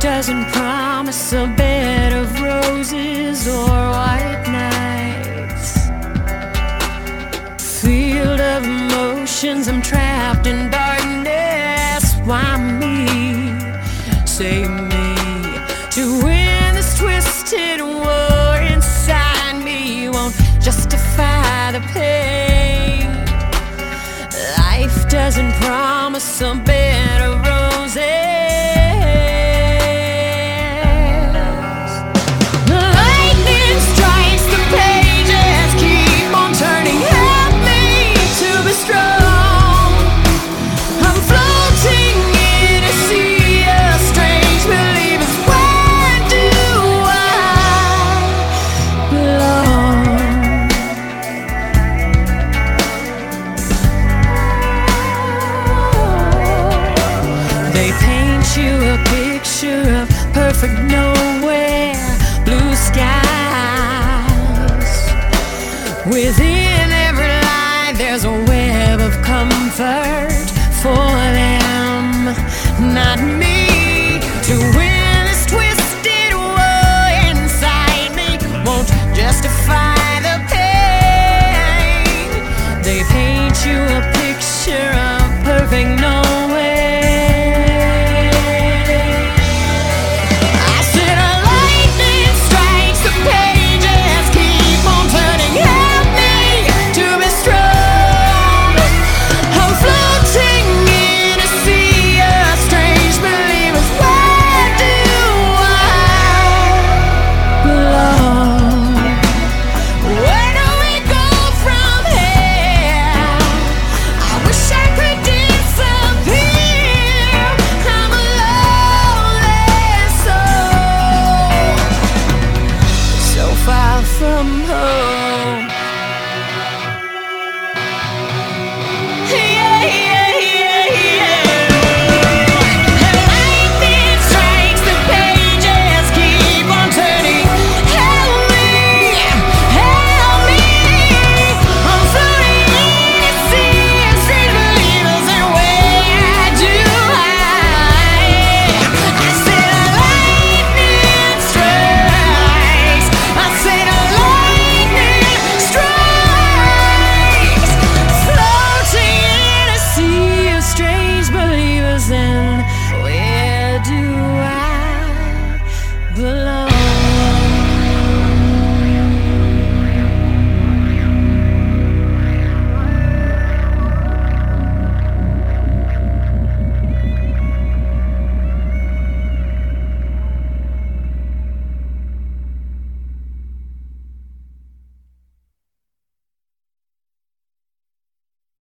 doesn't promise a bed of roses or white nights. Field of emotions, I'm trapped in darkness. Why me? Say me. To win this twisted war inside me won't justify the pain. Life doesn't promise a bed of roses. You a picture of perfect nowhere, blue skies within.